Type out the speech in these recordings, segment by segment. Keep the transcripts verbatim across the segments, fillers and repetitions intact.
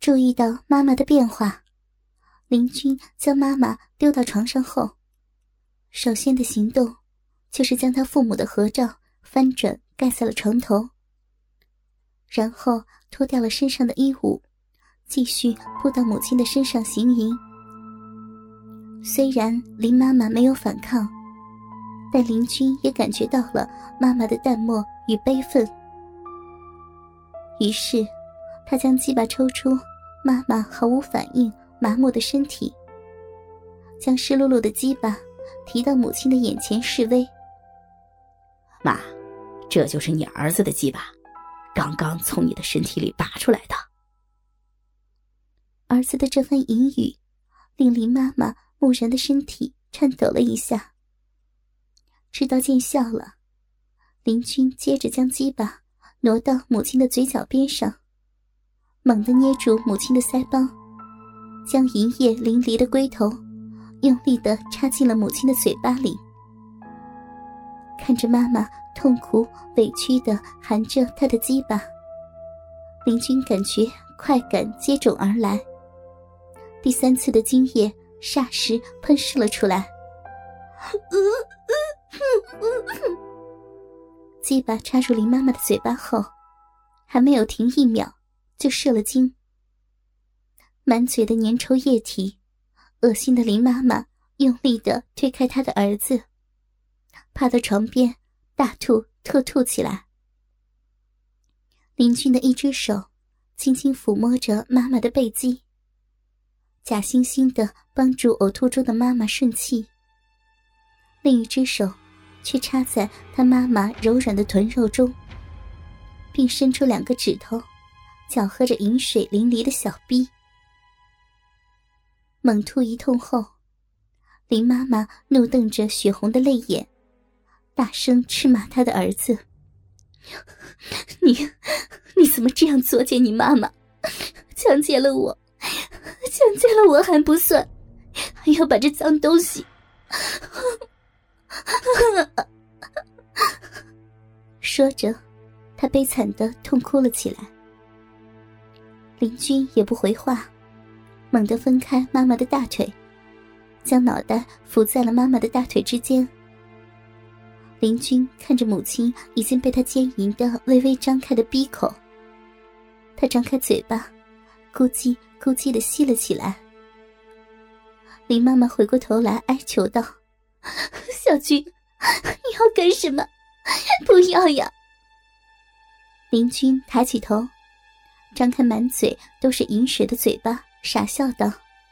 注意到妈妈的变化，林君将妈妈丢到床上后，首先的行动就是将她父母的合照翻转盖在了床头，然后脱掉了身上的衣物，继续扑到母亲的身上行淫。虽然林妈妈没有反抗，但林君也感觉到了妈妈的淡漠与悲愤，于是他将鸡巴抽出妈妈毫无反应麻木的身体，将湿漉漉的鸡巴提到母亲的眼前示威。 妈，这就是你儿子的鸡巴，刚刚从你的身体里拔出来的。 儿子的这番淫语令林妈妈木然的身体颤抖了一下。知道见效了，林君接着将鸡巴挪到母亲的嘴角边上，猛地捏住母亲的腮帮，将淫液淋漓的龟头用力地插进了母亲的嘴巴里。看着妈妈痛苦委屈地含着她的鸡巴，林君感觉快感接踵而来，第三次的精液霎时喷射了出来。鸡巴插入林妈妈的嘴巴后，还没有停一秒就射了精。满嘴的粘稠液体，恶心的林妈妈用力地推开她的儿子，趴到床边大吐特吐起来。林君的一只手轻轻抚摸着妈妈的背肌，假惺惺地帮助呕吐中的妈妈顺气，另一只手却插在她妈妈柔软的臀肉中，并伸出两个指头搅和着饮水淋漓的小逼。猛吐一通后，林妈妈怒瞪着血红的泪眼，大声斥骂她的儿子：你你怎么这样作践你妈妈？强奸了我，强奸了我还不算，还要把这脏东西说着，他悲惨地痛哭了起来。林君也不回话，猛地分开妈妈的大腿，将脑袋伏在了妈妈的大腿之间。林君看着母亲已经被他奸淫的微微张开的闭口，他张开嘴巴，咕叽咕叽地吸了起来。林妈妈回过头来哀求道：小军，你要干什么？不要呀！林君抬起头，张开满嘴都是饮水的嘴巴，傻笑道：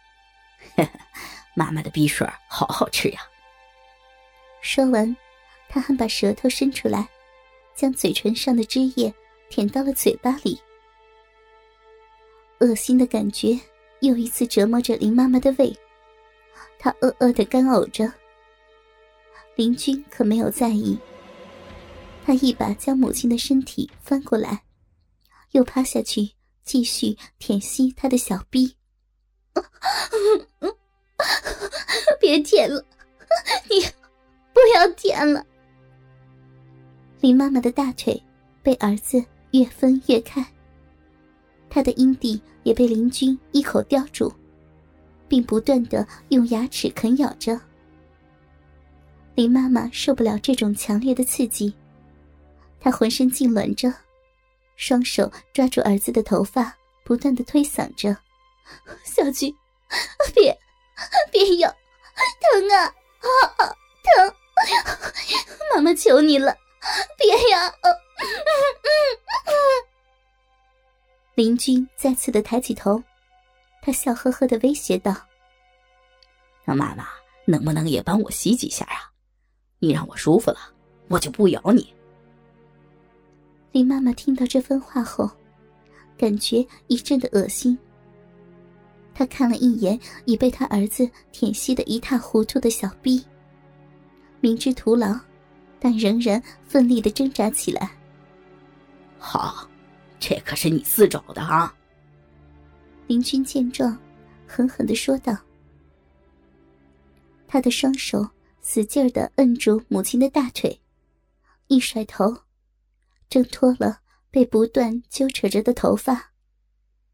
妈妈的逼水好好吃呀。 说完，他还把舌头伸出来，将嘴唇上的汁液舔到了嘴巴里。恶心的感觉又一次折磨着林妈妈的胃，她呃呃地干呕着。林君可没有在意，他一把将母亲的身体翻过来，又趴下去继续舔吸她的小逼。别舔了，你不要舔了。林妈妈的大腿被儿子越分越开，她的阴蒂也被林君一口叼住，并不断地用牙齿啃咬着。林妈妈受不了这种强烈的刺激，她浑身痉挛着，双手抓住儿子的头发，不断地推搡着：小菊，别别咬，疼啊啊疼，妈妈求你了，别呀！林君再次地抬起头，他笑呵呵地威胁道： 那妈妈能不能也帮我洗几下啊？你让我舒服了，我就不咬你。 林妈妈听到这番话后，感觉一阵的恶心。她看了一眼已被她儿子舔吸得一塌糊涂的小逼，明知徒劳，但仍然奋力地挣扎起来。 好，这可是你自找的啊！ 林君见状，狠狠地说道。他的双手死劲儿地摁住母亲的大腿，一甩头，挣脱了被不断揪扯着的头发。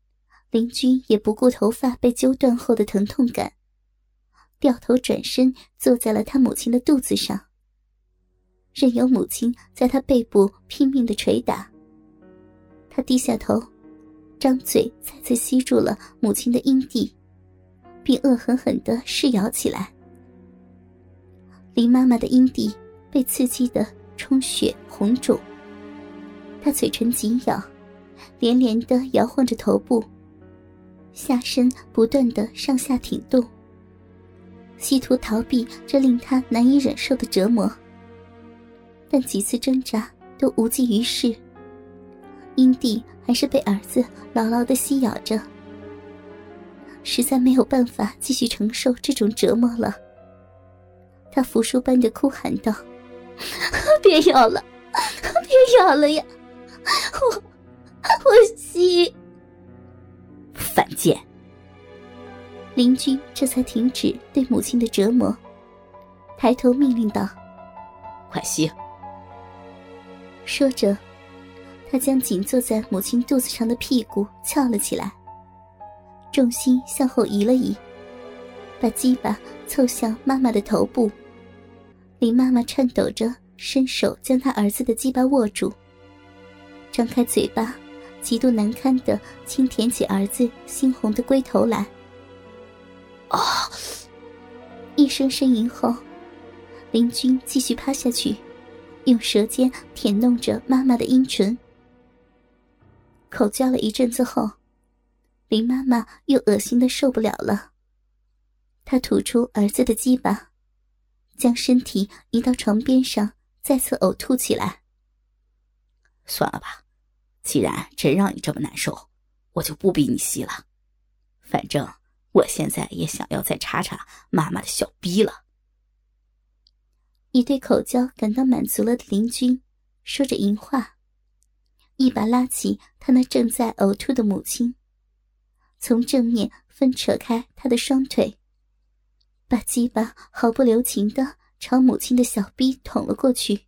林君也不顾头发被揪断后的疼痛感，掉头转身坐在了他母亲的肚子上，任由母亲在他背部拼命地捶打。他低下头，张嘴再次吸住了母亲的阴蒂，并恶狠狠地噬咬起来。林妈妈的阴蒂被刺激得充血红肿，她嘴唇紧咬，连连地摇晃着头部，下身不断地上下挺动，企图逃避这令她难以忍受的折磨。但几次挣扎都无济于事，阴蒂还是被儿子牢牢地吸咬着。实在没有办法继续承受这种折磨了，他符书般地哭喊道：别咬了，别咬了呀，我我吸。 犯贱！ 林君这才停止对母亲的折磨，抬头命令道： 快吸！ 说着，他将紧坐在母亲肚子上的屁股翘了起来，重心向后移了移，把鸡巴凑向妈妈的头部。林妈妈颤抖着伸手将她儿子的鸡巴握住，张开嘴巴，极度难堪地轻舔起儿子猩红的龟头来。 啊！ 一声呻吟后，林君继续趴下去，用舌尖舔弄着妈妈的阴唇。口交了一阵子后，林妈妈又恶心得受不了了，她吐出儿子的鸡巴，将身体移到床边上，再次呕吐起来。 算了吧，既然真让你这么难受，我就不逼你吸了。反正我现在也想要再插插妈妈的小逼了。 已对口交感到满足了的林君说着淫话，一把拉起他那正在呕吐的母亲，从正面分扯开他的双腿，把鸡巴毫不留情地朝母亲的小逼捅了过去。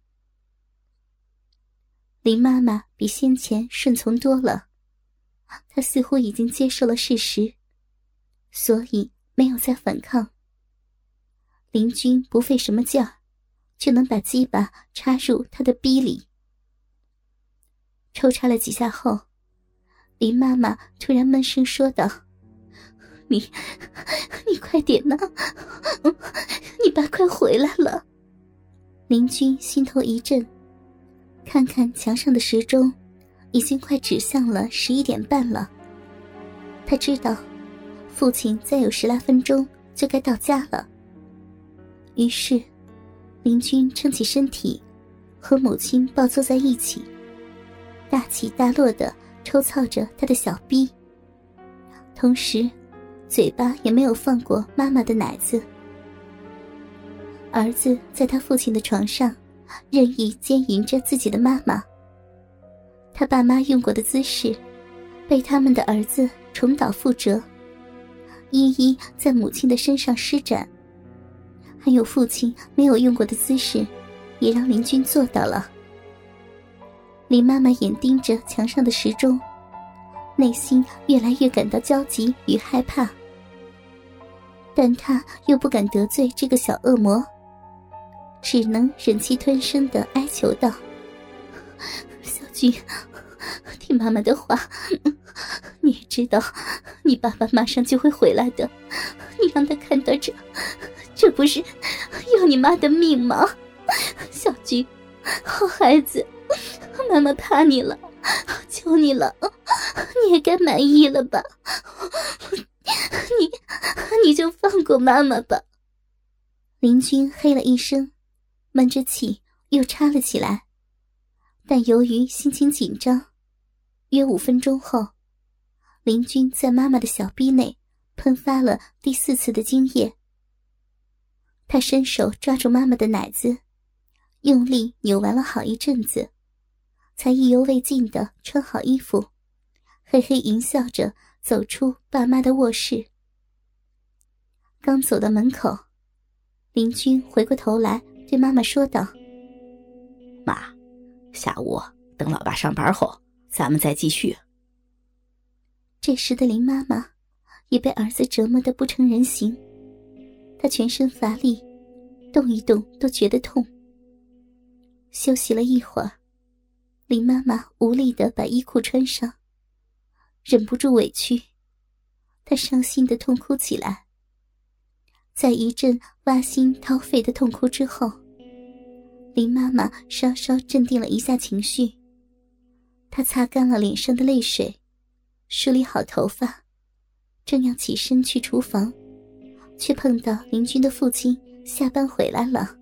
林妈妈比先前顺从多了，她似乎已经接受了事实，所以没有再反抗。林君不费什么劲儿，就能把鸡巴插入她的逼里。抽插了几下后，林妈妈突然闷声说道：你你快点呐，你爸快回来了。林君心头一震，看看墙上的时钟，已经快指向了十一点半了。他知道父亲再有十来分钟就该到家了，于是林君撑起身体，和母亲抱坐在一起，大起大落地抽操着他的小逼，同时嘴巴也没有放过妈妈的奶子。儿子在他父亲的床上任意奸淫着自己的妈妈，他爸妈用过的姿势被他们的儿子重蹈覆辙，一一在母亲的身上施展，还有父亲没有用过的姿势也让林君做到了。林妈妈眼盯着墙上的时钟，内心越来越感到焦急与害怕，但她又不敢得罪这个小恶魔，只能忍气吞声地哀求道：小君，听妈妈的话，你也知道你爸爸马上就会回来的，你让他看到这这不是要你妈的命吗？小君，好孩子，妈妈怕你了，求你了，你也该满意了吧？你你就放过妈妈吧。林君嘿了一声，闷着气又插了起来，但由于心情紧张，约五分钟后，林君在妈妈的小臂内喷发了第四次的精液。他伸手抓住妈妈的奶子，用力扭完了好一阵子，才意犹未尽地穿好衣服，嘿嘿淫笑着走出爸妈的卧室。刚走到门口，林君回过头来对妈妈说道： 妈，下午等老爸上班后咱们再继续。 这时的林妈妈也被儿子折磨得不成人形，她全身乏力，动一动都觉得痛。休息了一会儿，林妈妈无力地把衣裤穿上，忍不住委屈，她伤心地痛哭起来。在一阵挖心掏肺的痛哭之后，林妈妈稍稍镇定了一下情绪，她擦干了脸上的泪水，梳理好头发，正要起身去厨房，却碰到林军的父亲下班回来了。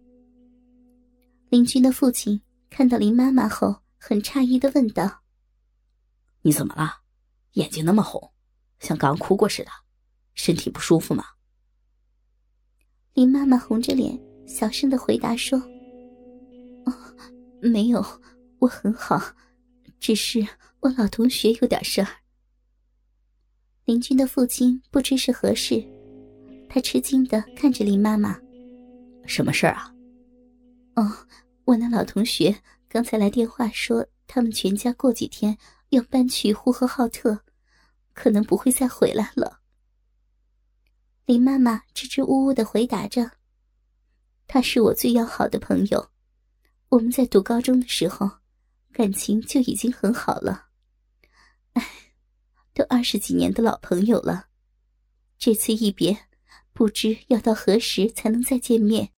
林军的父亲看到林妈妈后，很诧异地问道： 你怎么了？眼睛那么红，像刚哭过似的，身体不舒服吗？ 林妈妈红着脸小声地回答说：哦，没有，我很好，只是我老同学有点事儿。林军的父亲不知是何事，他吃惊地看着林妈妈： 什么事儿啊？ 哦，我那老同学刚才来电话说他们全家过几天要搬去呼和浩特，可能不会再回来了。林妈妈支支吾吾地回答着：他是我最要好的朋友，我们在读高中的时候感情就已经很好了。唉，都二十几年的老朋友了，这次一别，不知要到何时才能再见面。